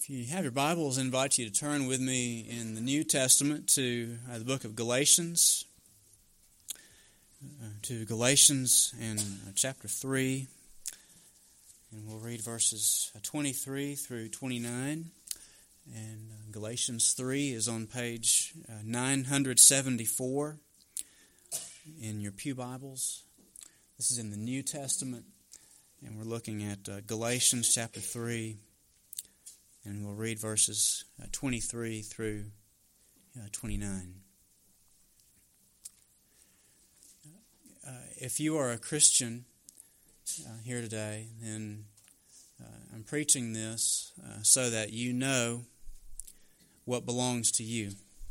If you have your Bibles, I invite you to turn with me in the New Testament to the book of Galatians, and chapter 3, and we'll read verses 23 through 29. And Galatians 3 is on page 974 in your pew Bibles. This is in the New Testament, and we're looking at Galatians chapter 3. And we'll read verses 23 through 29. If you are a Christian here today, then I'm preaching this so that you know what belongs to you.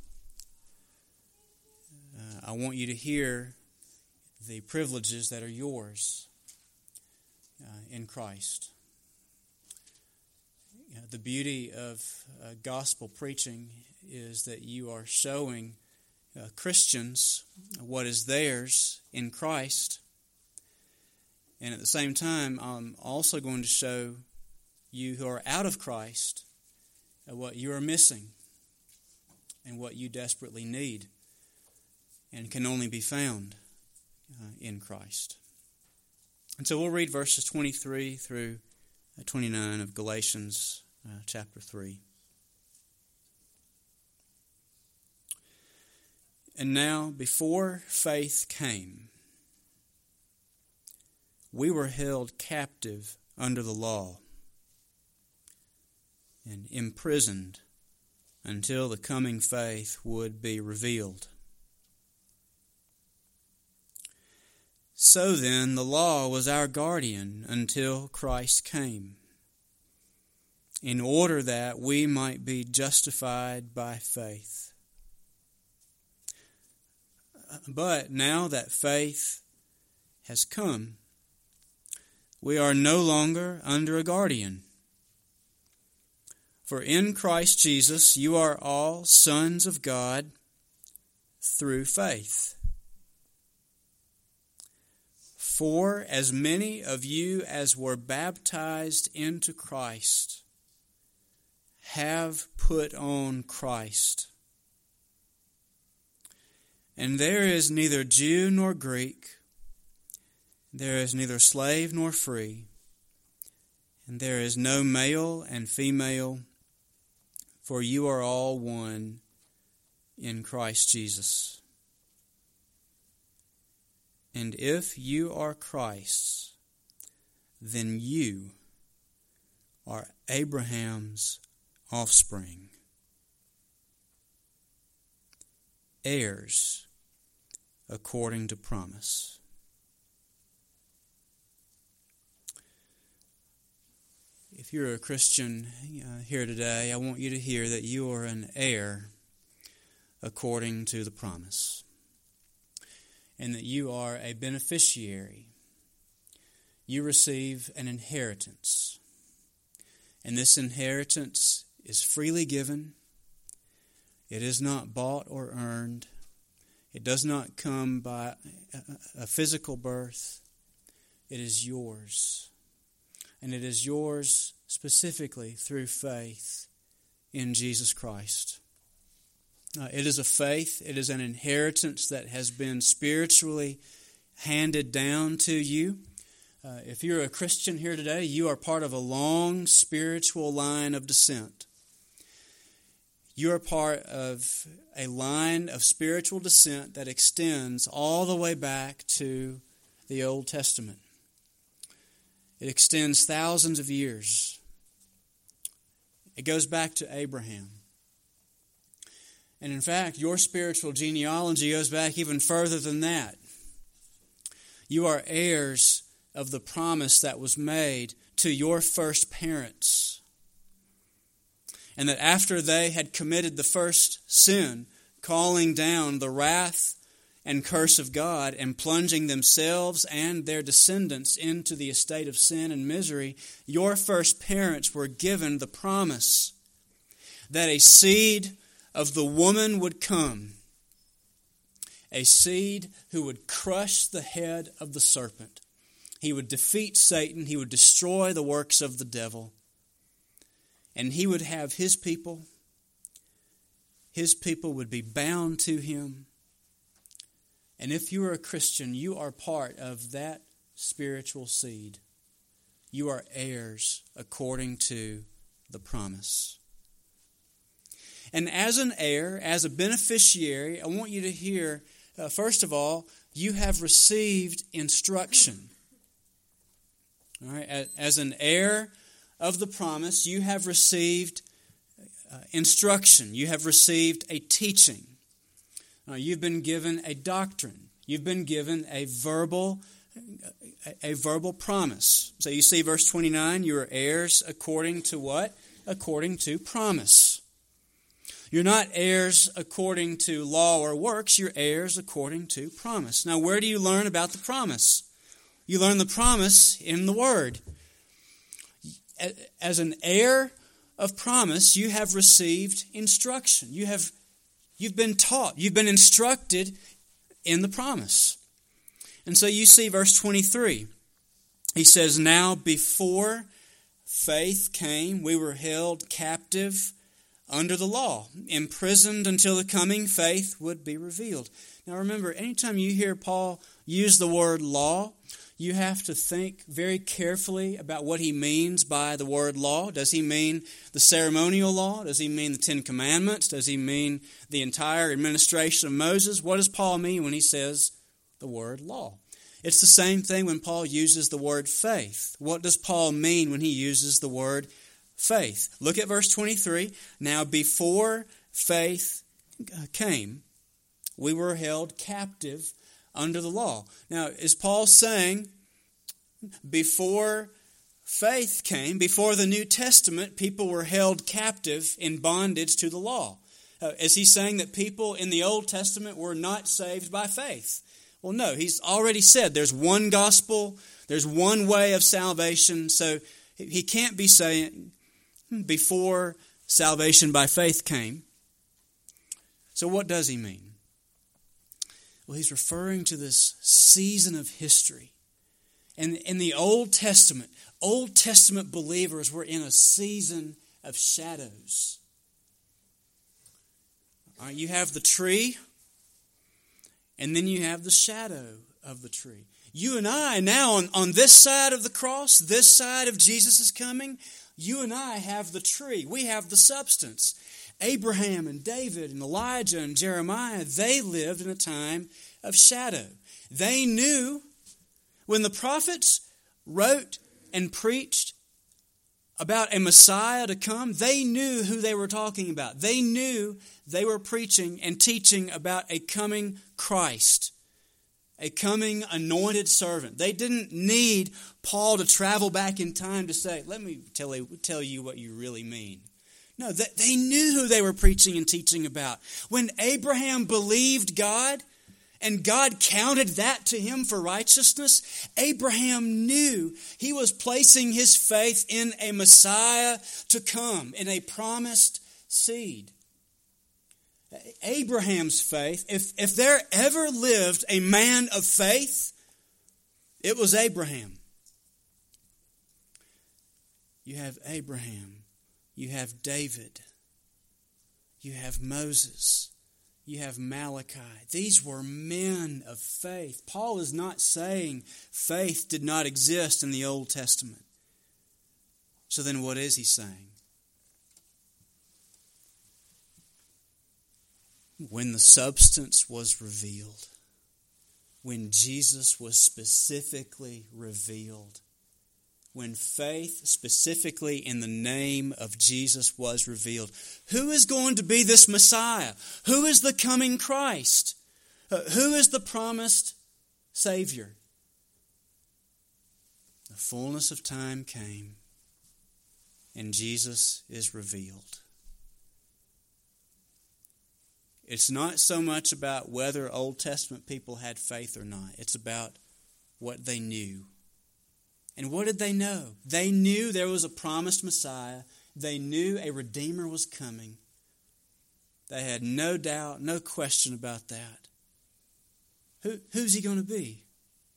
I want you to hear the privileges that are yours in Christ. The beauty of gospel preaching is that you are showing Christians what is theirs in Christ, and at the same time I'm also going to show you who are out of Christ what you are missing and what you desperately need and can only be found in Christ. And so we'll read verses 23 through 29 of Galatians chapter 3. And now, before faith came, we were held captive under the law and imprisoned until the coming faith would be revealed. So then, the law was our guardian until Christ came, in order that we might be justified by faith. But now that faith has come, we are no longer under a guardian. For in Christ Jesus you are all sons of God through faith. For as many of you as were baptized into Christ have put on Christ. And there is neither Jew nor Greek, there is neither slave nor free, and there is no male and female, for you are all one in Christ Jesus. And if you are Christ's, then you are Abraham's offspring, heirs according to promise. If you're a Christian here today, I want you to hear that you are an heir according to the promise, and that you are a beneficiary. You receive an inheritance, and this inheritance is freely given. It is not bought or earned. It does not come by a physical birth. It is yours, and it is yours specifically through faith in Jesus Christ. It is a faith, it is an inheritance that has been spiritually handed down to you. If you're a Christian here today, you are part of a long spiritual line of descent. You are part of a line of spiritual descent that extends all the way back to the Old Testament. It extends thousands of years. It goes back to Abraham. And in fact, your spiritual genealogy goes back even further than that. You are heirs of the promise that was made to your first parents. And that after they had committed the first sin, calling down the wrath and curse of God and plunging themselves and their descendants into the estate of sin and misery, your first parents were given the promise that a seed of the woman would come, a seed who would crush the head of the serpent. He would defeat Satan. He would destroy the works of the devil. and he would have his people would be bound to him. And if you are a Christian, you are part of that spiritual seed. You are heirs according to the promise. And as an heir, as a beneficiary, I want you to hear, first of all, you have received instruction. All right, as an heir of the promise, you have received instruction. You have received a teaching. You've been given a doctrine. You've been given a verbal promise. So you see verse 29, you are heirs according to what? According to promise. You're not heirs according to law or works. You're heirs according to promise. Now, where do you learn about the promise? You learn the promise in the Word. As an heir of promise, you have received instruction. You've been taught. You've been instructed in the promise. And so you see verse 23. He says, "Now before faith came, we were held captive under the law, imprisoned until the coming faith would be revealed." Now remember, anytime you hear Paul use the word law, you have to think very carefully about what he means by the word law. Does he mean the ceremonial law? Does he mean the Ten Commandments? Does he mean the entire administration of Moses? What does Paul mean when he says the word law? It's the same thing when Paul uses the word faith. What does Paul mean when he uses the word faith? Look at verse 23. "Now before faith came, we were held captive under the law." Now, is Paul saying before faith came, before the New Testament, people were held captive in bondage to the law? Is he saying that people in the Old Testament were not saved by faith? Well, no. He's already said there's one gospel, there's one way of salvation, so he can't be saying before salvation by faith came. So what does he mean? Well, he's referring to this season of history. And in the Old Testament believers were in a season of shadows. You have the tree, and then you have the shadow of the tree. You and I now on this side of the cross, this side of Jesus' coming, you and I have the tree. We have the substance. Abraham and David and Elijah and Jeremiah, they lived in a time of shadow. They knew when the prophets wrote and preached about a Messiah to come, they knew who they were talking about. They knew they were preaching and teaching about a coming Christ, a coming anointed servant. They didn't need Paul to travel back in time to say, "Let me tell you what you really mean." No, they knew who they were preaching and teaching about. When Abraham believed God and God counted that to him for righteousness, Abraham knew he was placing his faith in a Messiah to come, in a promised seed. Abraham's faith, if there ever lived a man of faith, it was Abraham. You have Abraham. You have David. You have Moses. You have Malachi. These were men of faith. Paul is not saying faith did not exist in the Old Testament. So then what is he saying? When the substance was revealed, when Jesus was specifically revealed, when faith specifically in the name of Jesus was revealed. Who is going to be this Messiah? Who is the coming Christ? Who is the promised Savior? The fullness of time came, and Jesus is revealed. It's not so much about whether Old Testament people had faith or not. It's about what they knew. And what did they know? They knew there was a promised Messiah. They knew a Redeemer was coming. They had no doubt, no question about that. Who's he going to be?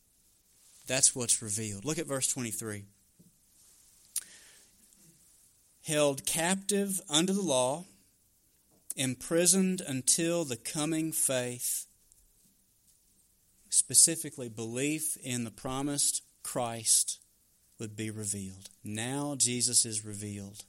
That's what's revealed. Look at verse 23. held captive under the law, imprisoned until the coming faith, specifically belief in the promised Christ, would be revealed. Now Jesus is revealed.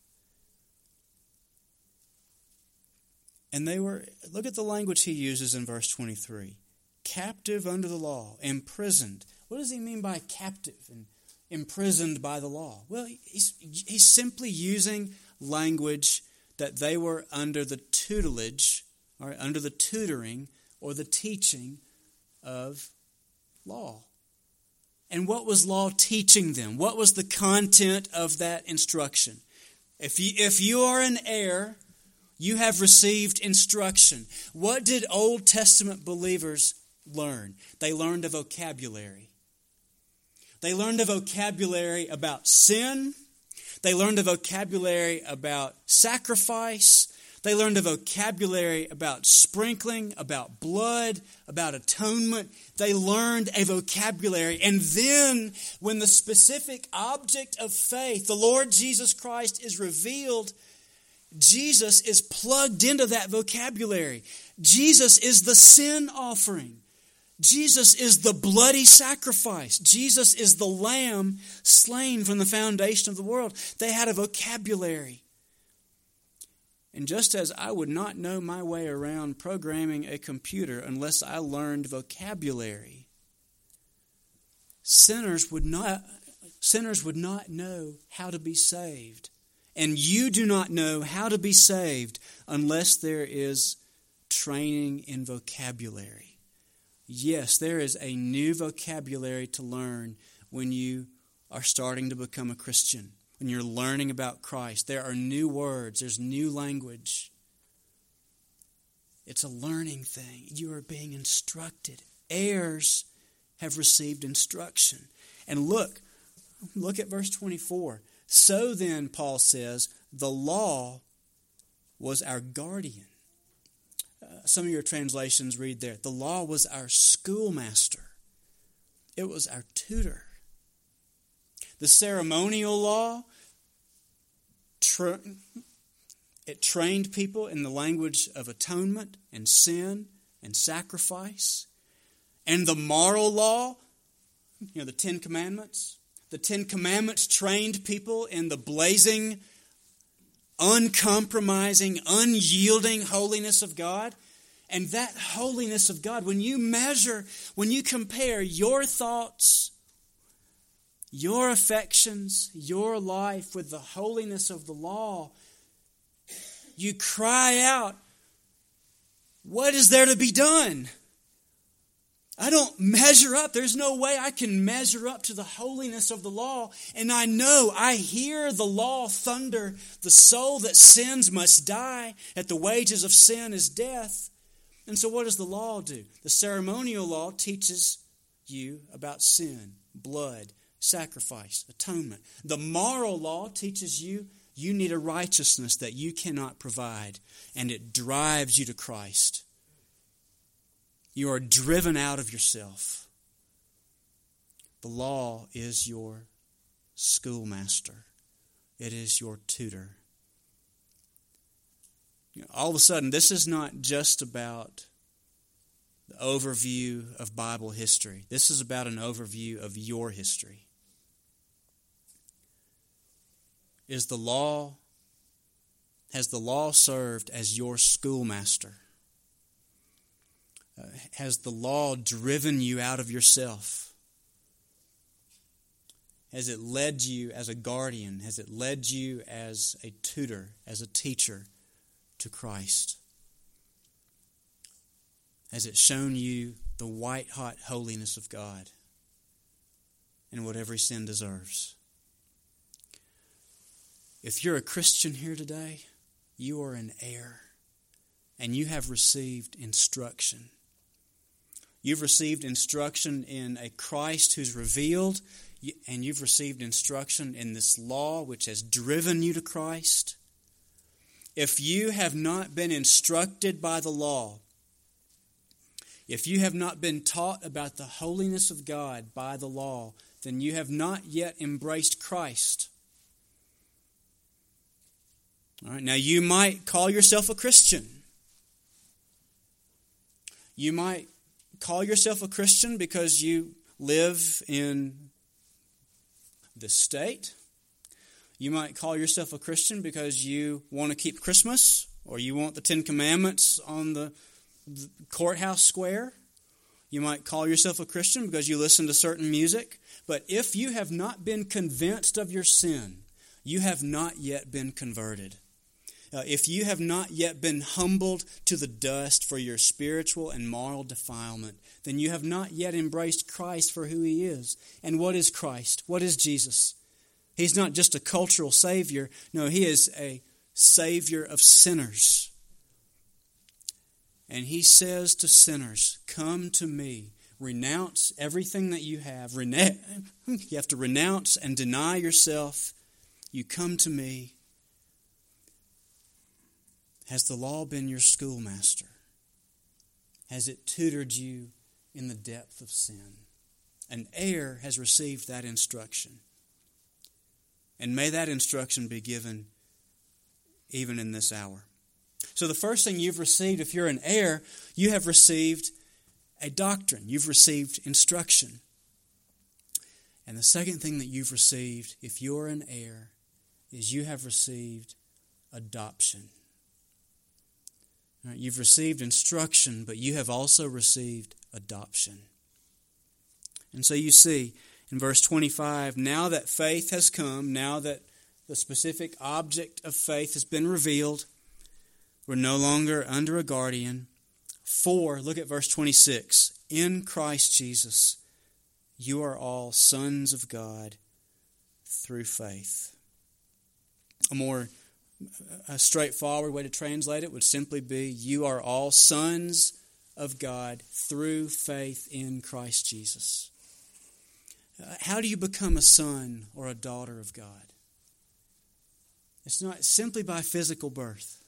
And they were, look at the language he uses in verse 23. Captive under the law, imprisoned. What does he mean by captive and imprisoned by the law? Well, he's simply using language that they were under the tutelage, or under the tutoring or the teaching of law. And what was law teaching them? What was the content of that instruction? If you are an heir, you have received instruction. What did Old Testament believers learn? They learned a vocabulary. They learned a vocabulary about sin. They learned a vocabulary about sacrifice. They learned a vocabulary about sprinkling, about blood, about atonement. They learned a vocabulary. And then, when the specific object of faith, the Lord Jesus Christ, is revealed, Jesus is plugged into that vocabulary. Jesus is the sin offering. Jesus is the bloody sacrifice. Jesus is the lamb slain from the foundation of the world. They had a vocabulary. And just as I would not know my way around programming a computer unless I learned vocabulary, sinners would not know how to be saved. And you do not know how to be saved unless there is training in vocabulary. Yes, there is a new vocabulary to learn when you are starting to become a Christian. When you're learning about Christ, there are new words, there's new language. It's a learning thing. You are being instructed. Heirs have received instruction. And look at verse 24. So then, Paul says, the law was our guardian. Some of your translations read there, the law was our schoolmaster. It was our tutor. The ceremonial law, it trained people in the language of atonement and sin and sacrifice. And the moral law, the Ten Commandments. The Ten Commandments trained people in the blazing, uncompromising, unyielding holiness of God. And that holiness of God, when you compare your thoughts, your affections, your life with the holiness of the law, you cry out, what is there to be done? I don't measure up. There's no way I can measure up to the holiness of the law. And I hear the law thunder, the soul that sins must die, that the wages of sin is death. And so what does the law do? The ceremonial law teaches you about sin, blood, sacrifice, atonement. The moral law teaches you need a righteousness that you cannot provide, and it drives you to Christ. You are driven out of yourself. The law is your schoolmaster. It is your tutor. All of a sudden, this is not just about the overview of Bible history. This is about an overview of your history. Has the law served as your schoolmaster? Has the law driven you out of yourself? Has it led you as a guardian? Has it led you as a tutor, as a teacher to Christ? Has it shown you the white-hot holiness of God and what every sin deserves? If you're a Christian here today, you are an heir, and you have received instruction. You've received instruction in a Christ who's revealed, and you've received instruction in this law which has driven you to Christ. If you have not been instructed by the law, if you have not been taught about the holiness of God by the law, then you have not yet embraced Christ. All right, now you might call yourself a Christian. You might call yourself a Christian because you live in the state. You might call yourself a Christian because you want to keep Christmas, or you want the Ten Commandments on the courthouse square. You might call yourself a Christian because you listen to certain music. But if you have not been convinced of your sin, you have not yet been converted. If you have not yet been humbled to the dust for your spiritual and moral defilement, then you have not yet embraced Christ for who He is. And what is Christ? What is Jesus? He's not just a cultural Savior. No, He is a Savior of sinners. And He says to sinners, come to me. Renounce everything that you have. You have to renounce and deny yourself. You come to me. Has the law been your schoolmaster? Has it tutored you in the depth of sin? An heir has received that instruction. And may that instruction be given even in this hour. So the first thing you've received, if you're an heir, you have received a doctrine. You've received instruction. And the second thing that you've received, if you're an heir, is you have received adoption. Right, you've received instruction, but you have also received adoption. And so you see in verse 25, now that faith has come, now that the specific object of faith has been revealed, we're no longer under a guardian. For, look at verse 26, in Christ Jesus, you are all sons of God through faith. A straightforward way to translate it would simply be, you are all sons of God through faith in Christ Jesus. How do you become a son or a daughter of God? It's not simply by physical birth.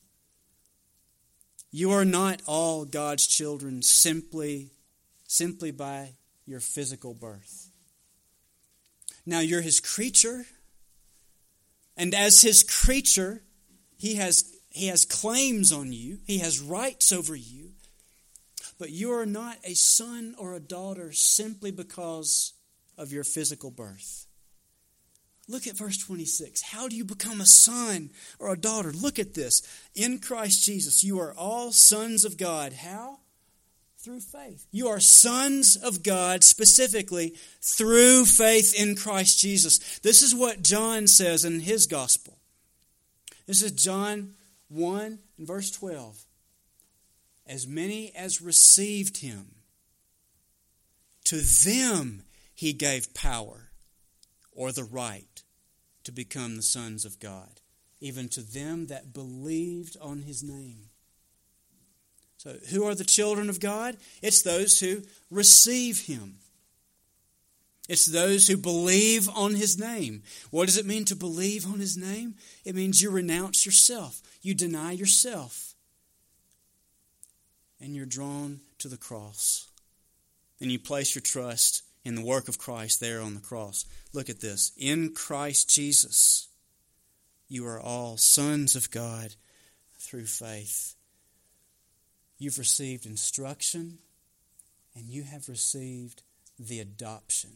You are not all God's children simply by your physical birth. Now you're His creature. And as His creature, He has claims on you. He has rights over you. But you are not a son or a daughter simply because of your physical birth. Look at verse 26. How do you become a son or a daughter? Look at this. In Christ Jesus, you are all sons of God. How? Through faith. You are sons of God specifically through faith in Christ Jesus. This is what John says in his gospel. This is John 1 and verse 12. As many as received Him, to them He gave power or the right to become the sons of God, even to them that believed on His name. So who are the children of God? It's those who receive Him. It's those who believe on His name. What does it mean to believe on His name? It means you renounce yourself. You deny yourself. And you're drawn to the cross. And you place your trust in the work of Christ there on the cross. Look at this. In Christ Jesus, you are all sons of God through faith. You've received instruction, and you have received the adoption.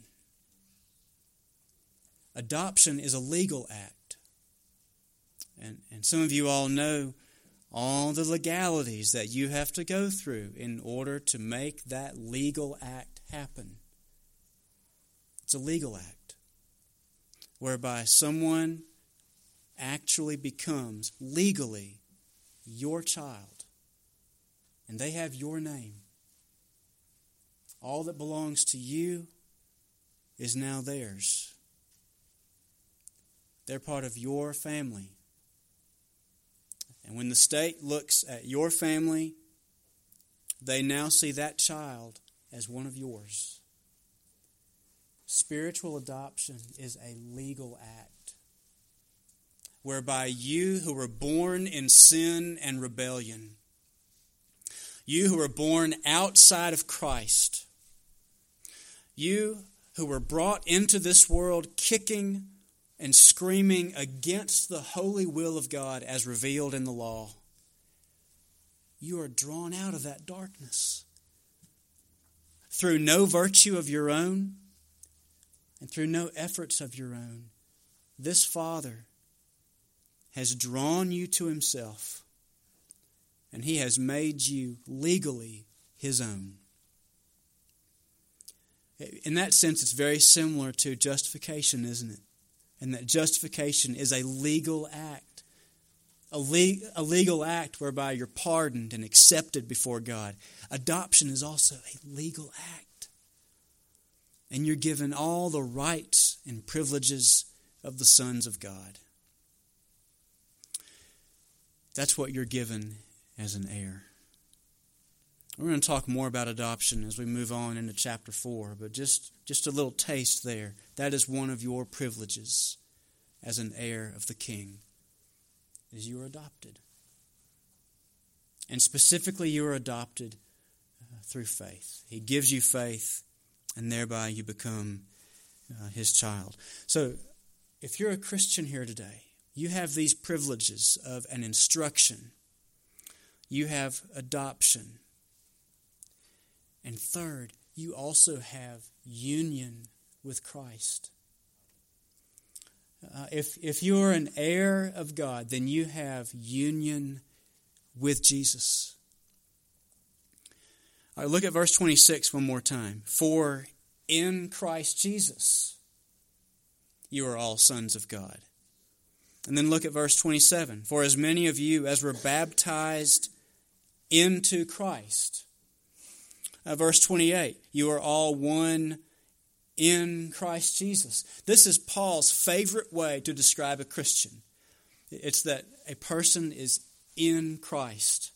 Adoption is a legal act. And some of you all know all the legalities that you have to go through in order to make that legal act happen. It's a legal act whereby someone actually becomes legally your child. And they have your name. All that belongs to you is now theirs. They're part of your family. And when the state looks at your family, they now see that child as one of yours. Spiritual adoption is a legal act whereby you who were born in sin and rebellion, you who were born outside of Christ, you who were brought into this world kicking and screaming against the holy will of God as revealed in the law, you are drawn out of that darkness. Through no virtue of your own and through no efforts of your own, this Father has drawn you to Himself, and He has made you legally His own. In that sense, it's very similar to justification, isn't it? And that justification is a legal act. A legal act whereby you're pardoned and accepted before God. Adoption is also a legal act. And you're given all the rights and privileges of the sons of God. That's what you're given as an heir. We're going to talk more about adoption as we move on into chapter 4, but just a little taste there. That is one of your privileges as an heir of the King, is you are adopted. And specifically, you are adopted through faith. He gives you faith, and thereby you become His child. So, if you're a Christian here today, you have these privileges of an instruction. You have adoption. And third, you also have union with Christ. If you're an heir of God, then you have union with Jesus. All right, look at verse 26 one more time. For in Christ Jesus, you are all sons of God. And then look at verse 27. For as many of you as were baptized into Christ. Verse 28. You are all one in Christ Jesus. This is Paul's favorite way to describe a Christian. It's that a person is in Christ.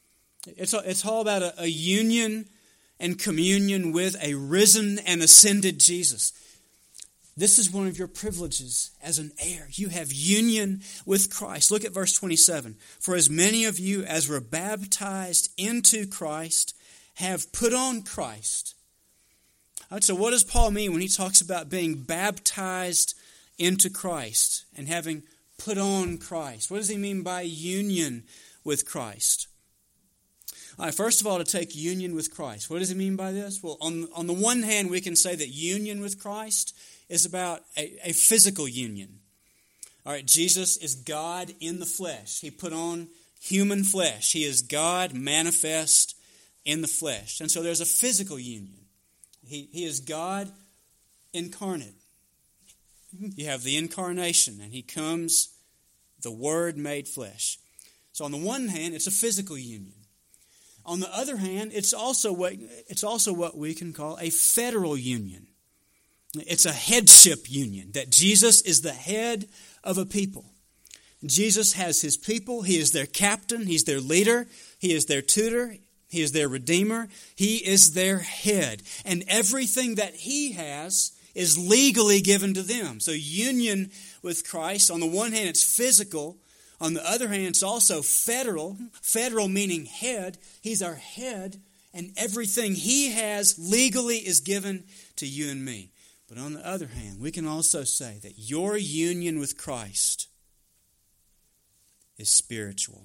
It's all about a union and communion with a risen and ascended Jesus. This is one of your privileges as an heir. You have union with Christ. Look at verse 27. For as many of you as were baptized into Christ have put on Christ. All right, so what does Paul mean when he talks about being baptized into Christ and having put on Christ? What does he mean by union with Christ? All right, first of all, to take union with Christ. What does he mean by this? Well, on the one hand, we can say that union with Christ is about a physical union. All right, Jesus is God in the flesh. He put on human flesh. He is God manifest in the flesh. And so there's a physical union. He is God incarnate. You have the incarnation, and He comes, the Word made flesh. So on the one hand, it's a physical union. On the other hand, it's also what we can call a federal union. It's a headship union, that Jesus is the head of a people. Jesus has His people. He is their captain. He's their leader. He is their tutor. He is their redeemer. He is their head. And everything that He has is legally given to them. So union with Christ, on the one hand, it's physical. On the other hand, it's also federal. Federal meaning head. He's our head. And everything He has legally is given to you and me. But on the other hand, we can also say that your union with Christ is spiritual.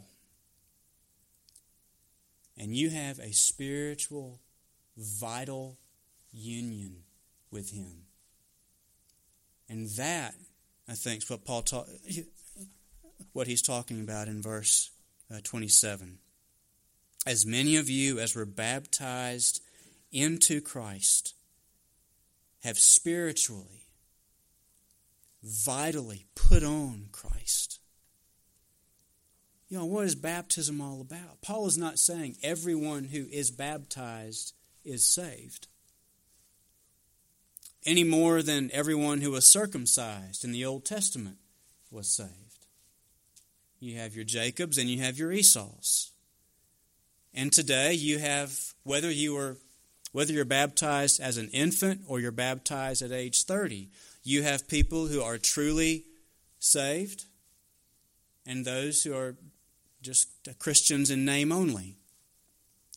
And you have a spiritual, vital union with Him. And that, I think, is what he's talking about in verse 27. As many of you as were baptized into Christ have spiritually, vitally put on Christ. You know, what is baptism all about? Paul is not saying everyone who is baptized is saved, any more than everyone who was circumcised in the Old Testament was saved. You have your Jacobs and you have your Esau's. And today you have, whether you're baptized as an infant or you're baptized at age 30, you have people who are truly saved and those who are just Christians in name only.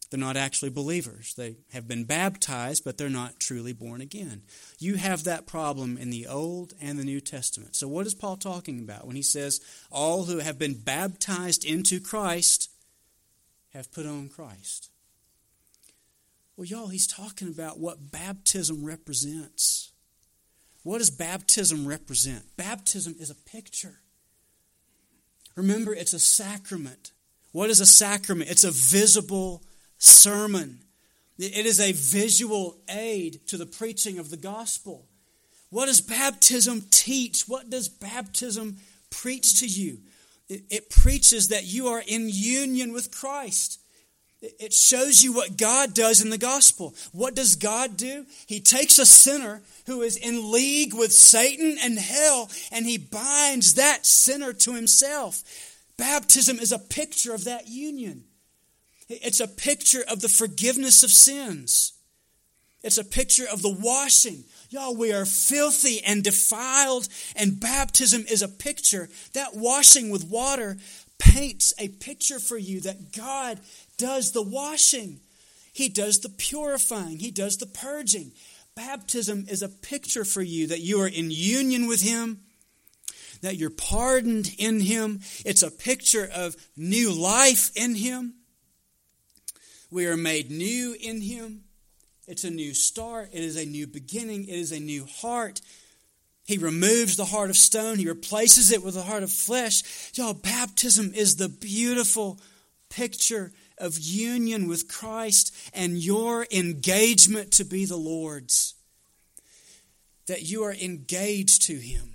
They're not actually believers. They have been baptized, but they're not truly born again. You have that problem in the Old and the New Testament. So what is Paul talking about when he says, all who have been baptized into Christ have put on Christ? Well, y'all, he's talking about what baptism represents. What does baptism represent? Baptism is a picture. Remember, it's a sacrament. What is a sacrament? It's a visible sermon. It is a visual aid to the preaching of the gospel. What does baptism teach? What does baptism preach to you? It preaches that you are in union with Christ. It shows you what God does in the gospel. What does God do? He takes a sinner who is in league with Satan and hell, and he binds that sinner to himself. Baptism is a picture of that union. It's a picture of the forgiveness of sins. It's a picture of the washing. Y'all, we are filthy and defiled, and baptism is a picture. That washing with water paints a picture for you that God does the washing. He does the purifying. He does the purging. Baptism is a picture for you that you are in union with Him, that you're pardoned in Him. It's a picture of new life in Him. We are made new in Him. It's a new start. It is a new beginning. It is a new heart. He removes the heart of stone. He replaces it with a heart of flesh. Y'all, baptism is the beautiful picture of union with Christ and your engagement to be the Lord's. That you are engaged to Him.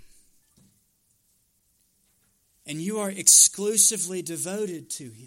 And you are exclusively devoted to Him.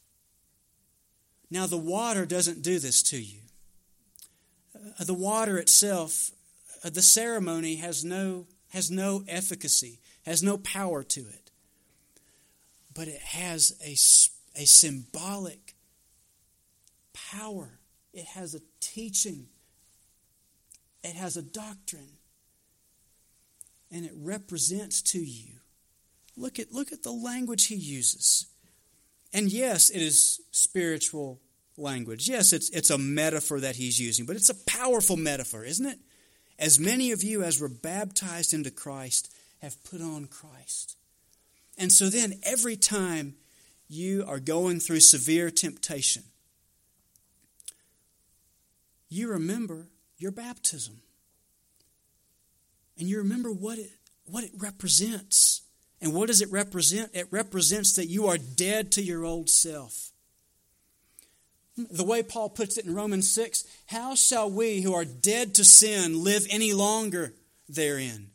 Now, the water doesn't do this to you. The water itself, the ceremony has no efficacy, has no power to it. But it has a symbolic power. It has a teaching. It has a doctrine. And it represents to you. Look at the language he uses. And yes, it is spiritual language. Yes, it's a metaphor that he's using, but it's a powerful metaphor, isn't it? As many of you as were baptized into Christ have put on Christ. And so then every time you are going through severe temptation, you remember your baptism. And you remember what it represents. And what does it represent? It represents that you are dead to your old self. The way Paul puts it in Romans 6, how shall we who are dead to sin live any longer therein?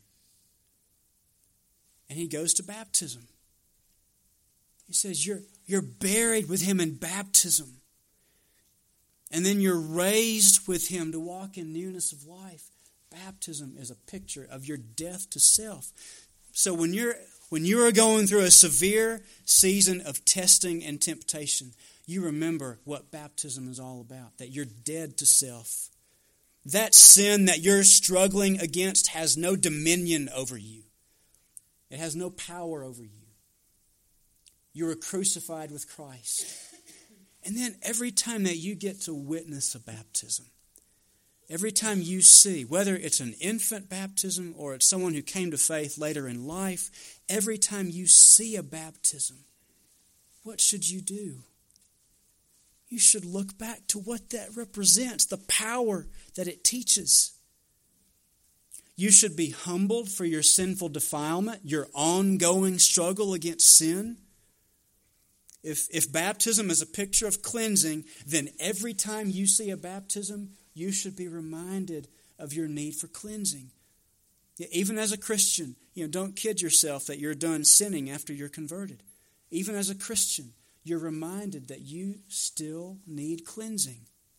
And he goes to baptism. He says you're buried with Him in baptism. And then you're raised with Him to walk in newness of life. Baptism is a picture of your death to self. So when you are going through a severe season of testing and temptation, you remember what baptism is all about, that you're dead to self. That sin that you're struggling against has no dominion over you. It has no power over you. You are crucified with Christ. And then every time that you get to witness a baptism, every time you see, whether it's an infant baptism or it's someone who came to faith later in life, every time you see a baptism, what should you do? You should look back to what that represents, the power that it teaches. You should be humbled for your sinful defilement, your ongoing struggle against sin. If baptism is a picture of cleansing, then every time you see a baptism, you should be reminded of your need for cleansing. Even as a Christian, don't kid yourself that you're done sinning after you're converted. Even as a Christian, you're reminded that you still need cleansing.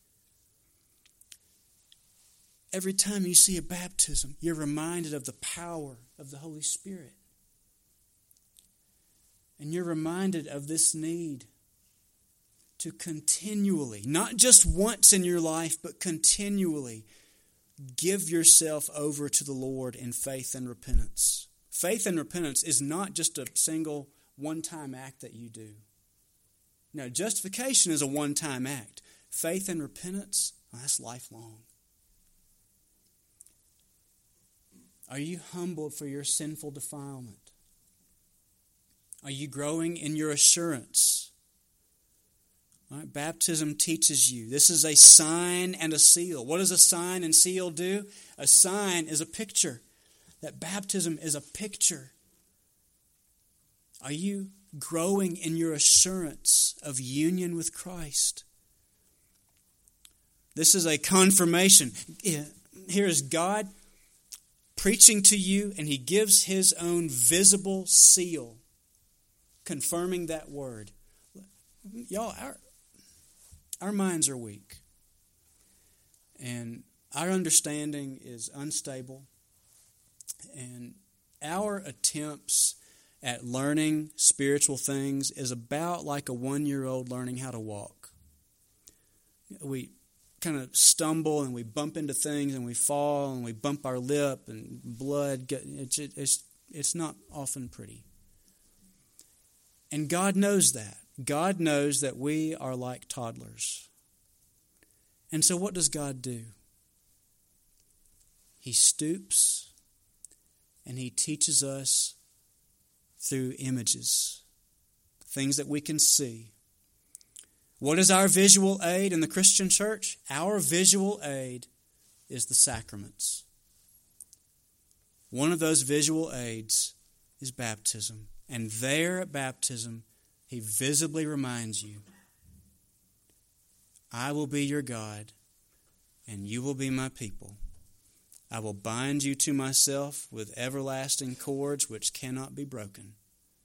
Every time you see a baptism, you're reminded of the power of the Holy Spirit. And you're reminded of this need to continually, not just once in your life, but continually give yourself over to the Lord in faith and repentance. Faith and repentance is not just a single one-time act that you do. No, justification is a one-time act. faith and repentance, well, that's lifelong. Are you humbled for your sinful defilement? Are you growing in your assurance? All right, baptism teaches you. This is a sign and a seal. What does a sign and seal do? A sign is a picture. That baptism is a picture. Are you growing in your assurance of union with Christ? This is a confirmation. Here is God preaching to you, and He gives His own visible seal, confirming that word. Y'all, our minds are weak, and our understanding is unstable, and our attempts at learning spiritual things is about like a 1-year-old learning how to walk. We kind of stumble and we bump into things and we fall and we bump our lip and blood. It's not often pretty. And God knows that. God knows that we are like toddlers. And so what does God do? He stoops and He teaches us through images, things that we can see. What is our visual aid in the Christian church? Our visual aid is the sacraments. One of those visual aids is baptism. And there at baptism, He visibly reminds you, I will be your God, and you will be my people. I will bind you to myself with everlasting cords which cannot be broken.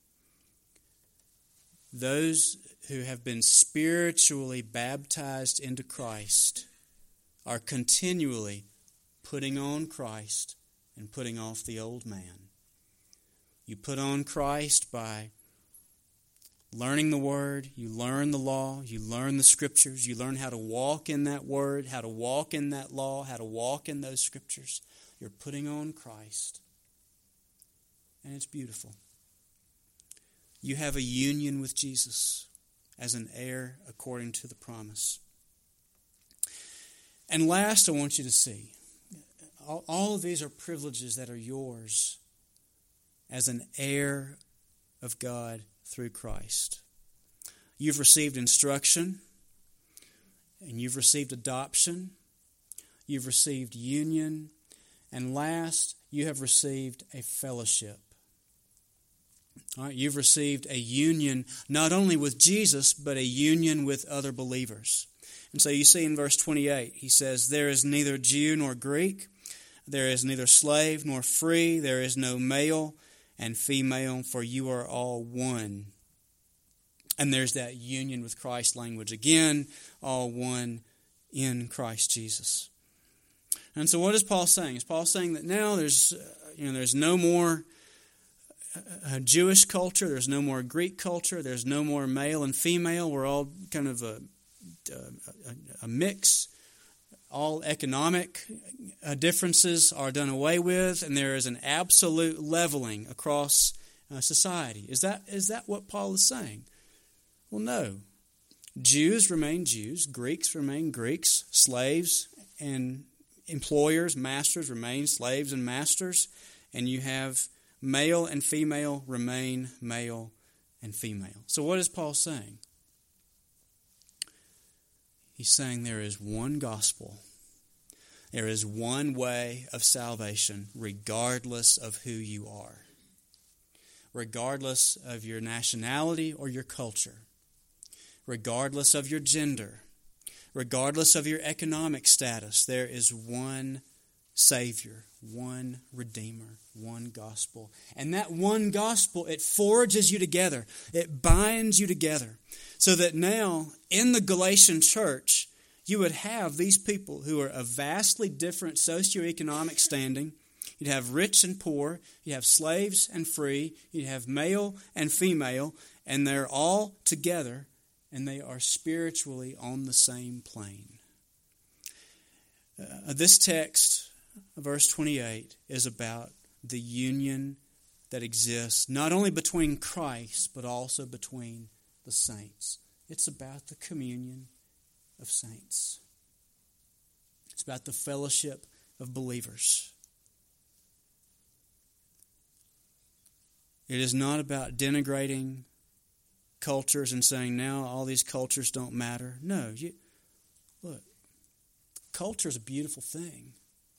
Those who have been spiritually baptized into Christ are continually putting on Christ and putting off the old man. You put on Christ by learning the Word, you learn the law, you learn the Scriptures, you learn how to walk in that Word, how to walk in that law, how to walk in those Scriptures. You're putting on Christ. And it's beautiful. You have a union with Jesus as an heir according to the promise. And last, I want you to see, all of these are privileges that are yours as an heir of God through Christ. You've received instruction, and you've received adoption, you've received union, and last, you have received a fellowship. All right, you've received a union not only with Jesus, but a union with other believers. And so you see in verse 28, he says, there is neither Jew nor Greek, there is neither slave nor free, there is no male and female, for you are all one. And there's that union with Christ language again, all one in Christ Jesus. And so what is Paul saying? Is Paul saying that now there's no more Jewish culture, there's no more Greek culture, there's no more male and female, we're all kind of a mix. All economic differences are done away with, and there is an absolute leveling across society. Is that what Paul is saying? Well, no. Jews remain Jews, Greeks remain Greeks, slaves and employers, masters remain slaves and masters, and you have male and female remain male and female. So what is Paul saying? He's saying there is one gospel. There is one way of salvation, regardless of who you are. Regardless of your nationality or your culture. Regardless of your gender. Regardless of your economic status. There is one Savior, one Redeemer, one gospel. And that one gospel, it forges you together. It binds you together. So that now, in the Galatian church, you would have these people who are of vastly different socioeconomic standing. You'd have rich and poor. You'd have slaves and free. You'd have male and female. And they're all together, and they are spiritually on the same plane. This text, verse 28, is about the union that exists not only between Christ, but also between the saints. It's about the communion of saints. It's about the fellowship of believers. It is not about denigrating cultures and saying now all these cultures don't matter. No, look, culture is a beautiful thing.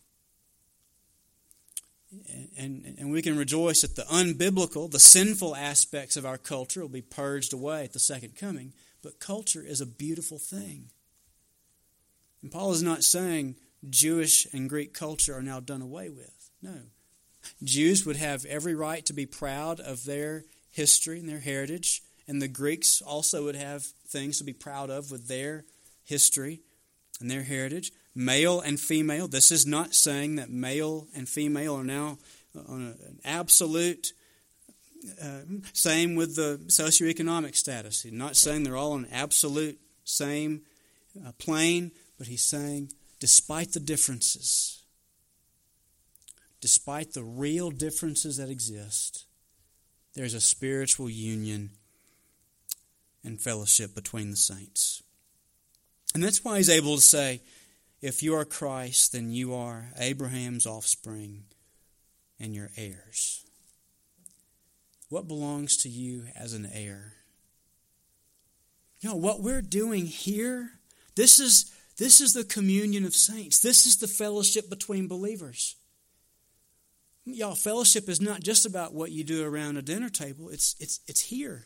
And we can rejoice that the unbiblical, the sinful aspects of our culture will be purged away at the second coming. But culture is a beautiful thing. And Paul is not saying Jewish and Greek culture are now done away with. No. Jews would have every right to be proud of their history and their heritage. And the Greeks also would have things to be proud of with their history and their heritage. Male and female. This is not saying that male and female are now on an absolute same with the socioeconomic status. He's not saying they're all on an absolute same plane, but he's saying despite the differences, despite the real differences that exist, there's a spiritual union and fellowship between the saints. And that's why he's able to say, if you are Christ, then you are Abraham's offspring and your heirs. What belongs to you as an heir? You know, what we're doing here, this is the communion of saints. This is the fellowship between believers. Y'all, fellowship is not just about what you do around a dinner table. It's here.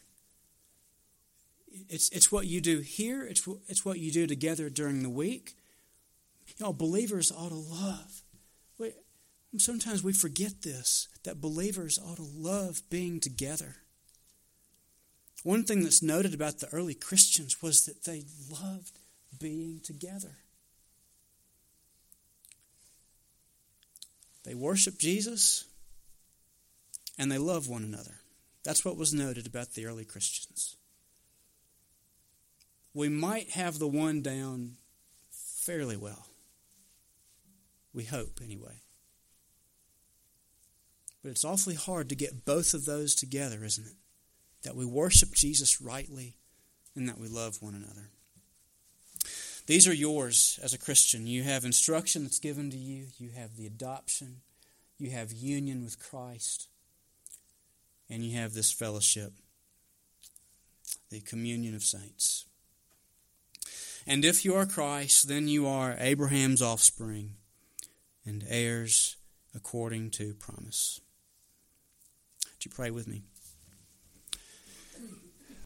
It's what you do here. It's what you do together during the week. Y'all, believers ought to love. Sometimes we forget this, that believers ought to love being together. One thing that's noted about the early Christians was that they loved being together. They worship Jesus and they love one another. That's what was noted about the early Christians. We might have the one down fairly well. We hope, anyway. But it's awfully hard to get both of those together, isn't it? That we worship Jesus rightly and that we love one another. These are yours as a Christian. You have instruction that's given to you. You have the adoption. You have union with Christ. And you have this fellowship, the communion of saints. And if you are Christ, then you are Abraham's offspring and heirs according to promise. Would you pray with me?